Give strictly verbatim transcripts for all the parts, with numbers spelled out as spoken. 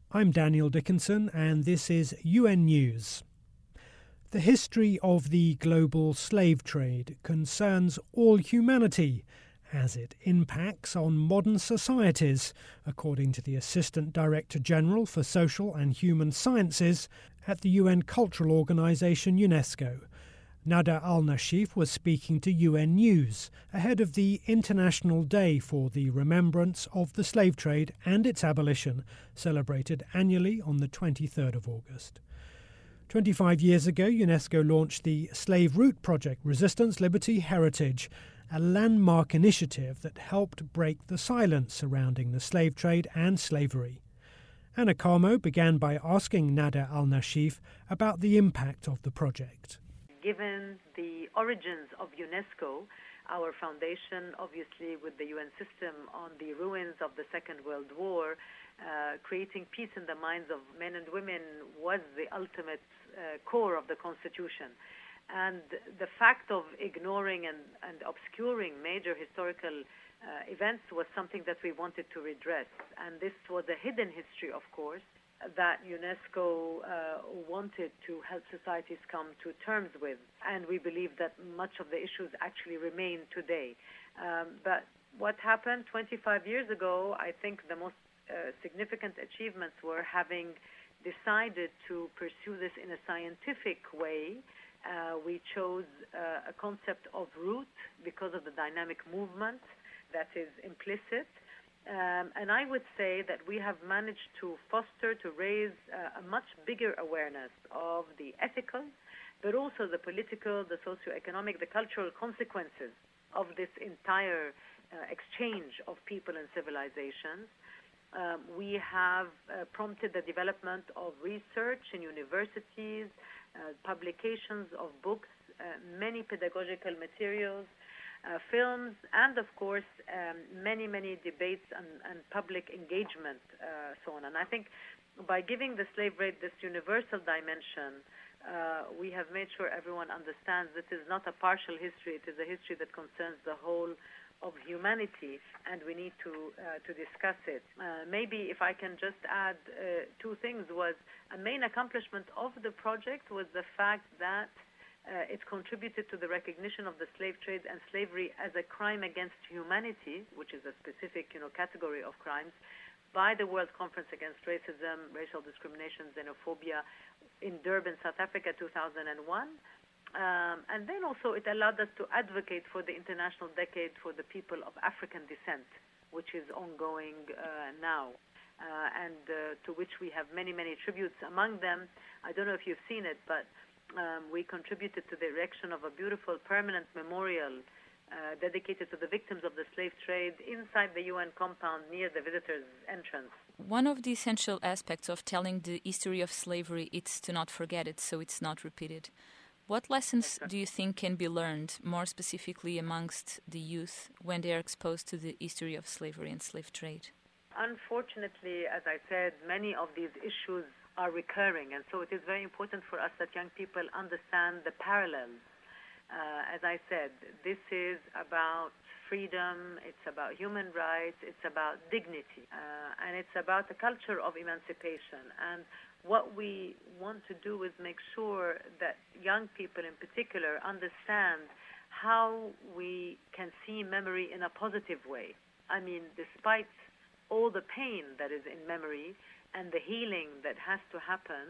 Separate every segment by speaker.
Speaker 1: I'm Daniel Dickinson, and this is U N News. The history of the global slave trade concerns all humanity as it impacts on modern societies, according to the Assistant Director General for Social and Human Sciences at the U N Cultural Organization UNESCO. Nada Al-Nashif was speaking to U N News ahead of the International Day for the Remembrance of the Slave Trade and its Abolition, celebrated annually on the twenty-third of August. twenty-five years ago, UNESCO launched the Slave Route Project Resistance, Liberty, Heritage, a landmark initiative that helped break the silence surrounding the slave trade and slavery. Anna Carmo began by asking Nada Al-Nashif about the impact of the project.
Speaker 2: Given the origins of UNESCO, our foundation, obviously with the U N system on the ruins of the Second World War, uh, creating peace in the minds of men and women was the ultimate uh, core of the Constitution. And the fact of ignoring and, and obscuring major historical uh, events was something that we wanted to redress. And this was a hidden history, of course, that UNESCO uh, wanted to help societies come to terms with. And we believe that much of the issues actually remain today. Um, but what happened twenty-five years ago, I think the most uh, significant achievements were having decided to pursue this in a scientific way. Uh, we chose uh, a concept of root because of the dynamic movement that is implicit. Um, and I would say that we have managed to foster, to raise uh, a much bigger awareness of the ethical, but also the political, the socio-economic, the cultural consequences of this entire uh, exchange of people and civilizations. Um, we have uh, prompted the development of research in universities, uh, publications of books, uh, many pedagogical materials, Uh, films, and of course um, many, many debates and, and public engagement, uh, so on. And I think by giving the slave trade this universal dimension, uh, we have made sure everyone understands this is not a partial history, it is a history that concerns the whole of humanity, and we need to uh, to discuss it. Uh, maybe if I can just add uh, two things, was a main accomplishment of the project was the fact that Uh, it contributed to the recognition of the slave trade and slavery as a crime against humanity, which is a specific, you know, category of crimes, by the World Conference Against Racism, Racial Discrimination, Xenophobia in Durban, South Africa, two thousand one. Um, and then also it allowed us to advocate for the International Decade for the People of African Descent, which is ongoing uh, now, uh, and uh, to which we have many, many tributes. Among them, I don't know if you've seen it, but Um, we contributed to the erection of a beautiful permanent memorial uh, dedicated to the victims of the slave trade inside the U N compound near the visitors' entrance.
Speaker 3: One of the essential aspects of telling the history of slavery is to not forget it, so it's not repeated. What lessons do you think can be learned, more specifically amongst the youth, when they are exposed to the history of slavery and slave trade?
Speaker 2: Unfortunately, as I said, many of these issues are recurring, and so it is very important for us that young people understand the parallels. Uh, as I said, this is about freedom, it's about human rights, it's about dignity, uh, and it's about a culture of emancipation. And what we want to do is make sure that young people in particular understand how we can see memory in a positive way. I mean, despite all the pain that is in memory, and the healing that has to happen,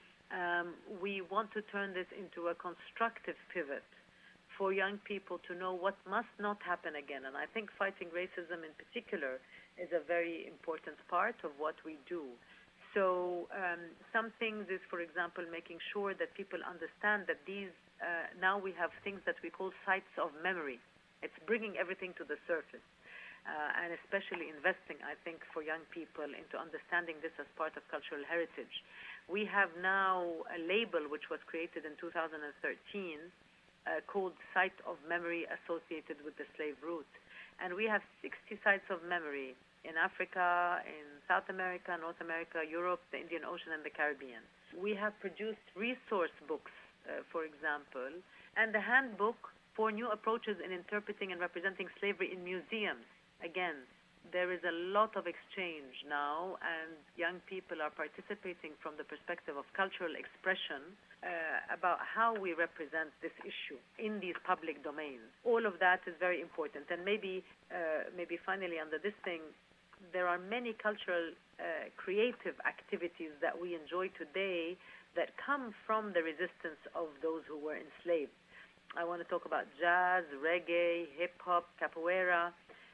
Speaker 2: um, we want to turn this into a constructive pivot for young people to know what must not happen again. And I think fighting racism in particular is a very important part of what we do. So um, some things is, for example, making sure that people understand that these, uh, now we have things that we call sites of memory. It's bringing everything to the surface. Uh, and especially investing, I think, for young people into understanding this as part of cultural heritage. We have now a label which was created in two thousand thirteen uh, called Site of Memory Associated with the Slave Route. And we have sixty sites of memory in Africa, in South America, North America, Europe, the Indian Ocean, and the Caribbean. We have produced resource books, uh, for example, and the handbook for new approaches in interpreting and representing slavery in museums. Again, there is a lot of exchange now, and young people are participating from the perspective of cultural expression uh, about how we represent this issue in these public domains. All of that is very important. And maybe, uh, maybe finally under this thing, there are many cultural uh, creative activities that we enjoy today that come from the resistance of those who were enslaved. I want to talk about jazz, reggae, hip-hop, capoeira,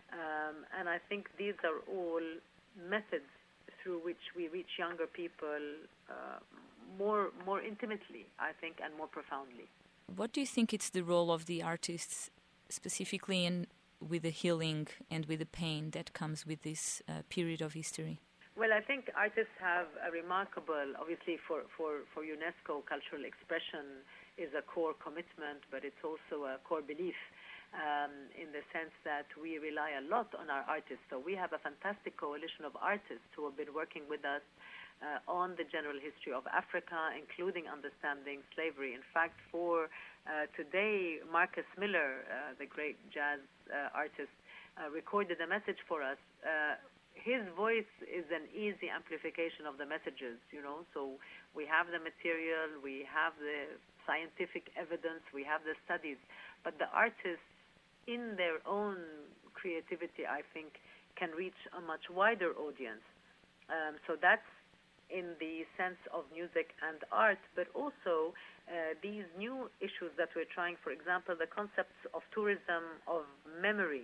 Speaker 2: um, and I think these are all methods through which we reach younger people uh, more more intimately, I think, and more profoundly.
Speaker 3: What do you think it's the role of the artists, specifically in with the healing and with the pain that comes with this uh, period of history?
Speaker 2: Well, I think artists have a remarkable, obviously for, for, for UNESCO, cultural expression is a core commitment, but it's also a core belief um, in the sense that we rely a lot on our artists. So we have a fantastic coalition of artists who have been working with us uh, on the general history of Africa, including understanding slavery. In fact, for uh, today, Marcus Miller, uh, the great jazz uh, artist, uh, recorded a message for us. Uh, His voice is an easy amplification of the messages, you know, so we have the material, we have the scientific evidence, we have the studies, but the artists in their own creativity, I think, can reach a much wider audience. Um, so that's in the sense of music and art, but also uh, these new issues that we're trying, for example, the concepts of tourism of memory.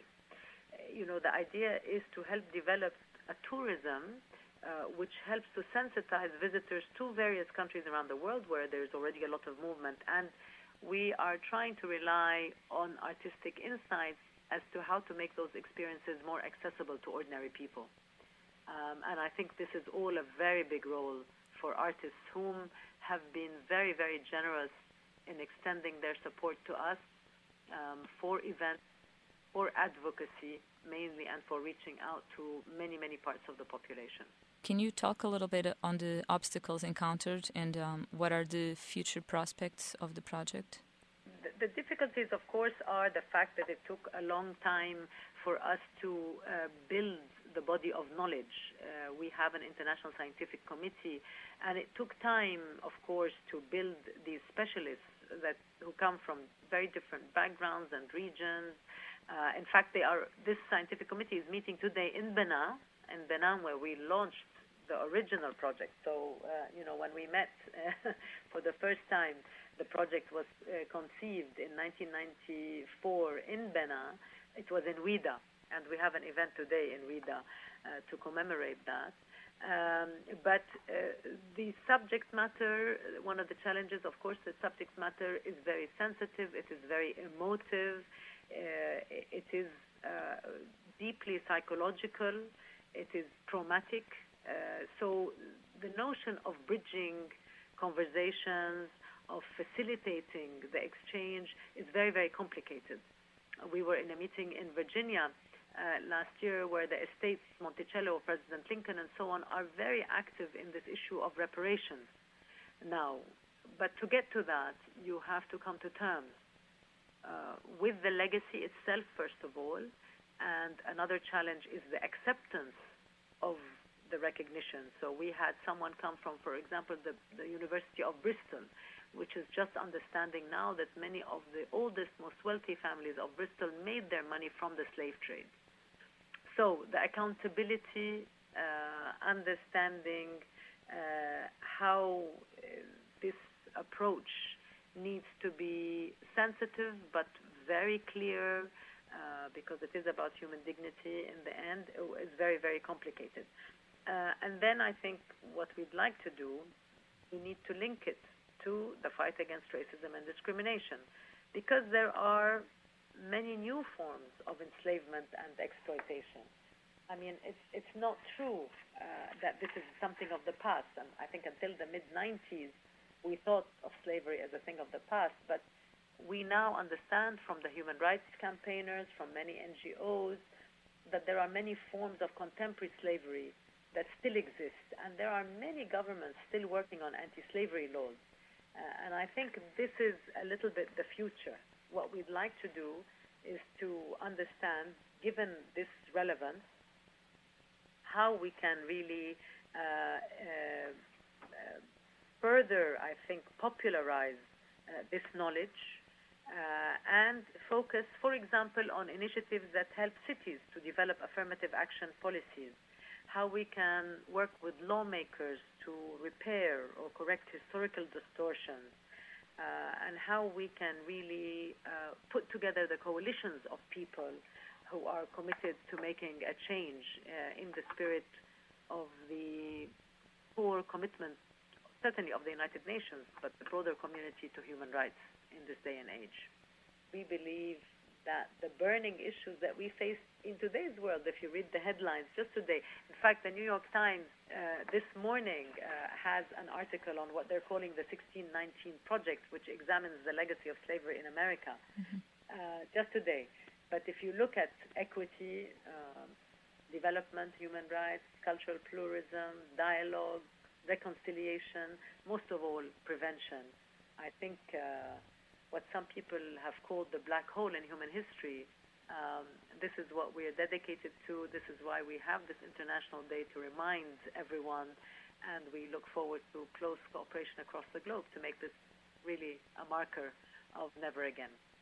Speaker 2: You know, the idea is to help develop a tourism uh, which helps to sensitize visitors to various countries around the world where there's already a lot of movement. And we are trying to rely on artistic insights as to how to make those experiences more accessible to ordinary people. Um, and I think this is all a very big role for artists whom have been very, very generous in extending their support to us um, for events, for advocacy mainly, and for reaching out to many, many parts of the population.
Speaker 3: Can you talk a little bit on the obstacles encountered and um, what are the future prospects of the project?
Speaker 2: The, the difficulties, of course, are the fact that it took a long time for us to uh, build the body of knowledge. Uh, we have an international scientific committee, and it took time, of course, to build these specialists that who come from very different backgrounds and regions. Uh, in fact, they are. This scientific committee is meeting today in Benin, in Benin, where we launched the original project. So, uh, you know, when we met uh, for the first time, the project was uh, conceived in nineteen ninety-four in Benin. It was in Ouida, and we have an event today in Ouida uh, to commemorate that. Um, but uh, the subject matter, one of the challenges, of course, the subject matter is very sensitive. It is very emotive. Uh, it is uh, deeply psychological. It is traumatic. Uh, so the notion of bridging conversations, of facilitating the exchange is very, very complicated. We were in a meeting in Virginia uh, last year where the estates, Monticello, President Lincoln, and so on, are very active in this issue of reparations now. But to get to that, you have to come to terms uh, with the legacy itself, first of all, and another challenge is the acceptance of the recognition. So we had someone come from, for example, the, the University of Bristol, which is just understanding now that many of the oldest, most wealthy families of Bristol made their money from the slave trade. So the accountability, uh, understanding uh, how uh, this approach needs to be sensitive but very clear, uh, because it is about human dignity in the end, is very, very complicated. Uh, and then I think what we'd like to do, we need to link it to the fight against racism and discrimination, because there are many new forms of enslavement and exploitation. I mean, it's it's not true uh, that this is something of the past. And I think until the mid nineties, we thought of slavery as a thing of the past, but we now understand from the human rights campaigners, from many N G Os, that there are many forms of contemporary slavery that still exist, and there are many governments still working on anti-slavery laws. Uh, and I think this is a little bit the future. What we'd like to do is to understand, given this relevance, how we can really uh, uh, uh, further, I think, popularize uh, this knowledge uh, and focus, for example, on initiatives that help cities to develop affirmative action policies, how we can work with lawmakers to repair or correct historical distortions, uh, and how we can really uh, put together the coalitions of people who are committed to making a change uh, in the spirit of the core commitment, certainly of the United Nations, but the broader community to human rights in this day and age. We believe that the burning issues that we face in today's world, if you read the headlines just today, in fact, the New York Times uh, this morning uh, has an article on what they're calling the sixteen nineteen Project, which examines the legacy of slavery in America, mm-hmm. uh, just today. But if you look at equity, um, development, human rights, cultural pluralism, dialogue, reconciliation, most of all, prevention, I think uh, what some people have called the black hole in human history, um, this is what we are dedicated to. This is why we have this International Day to remind everyone, and we look forward to close cooperation across the globe to make this really a marker of never again.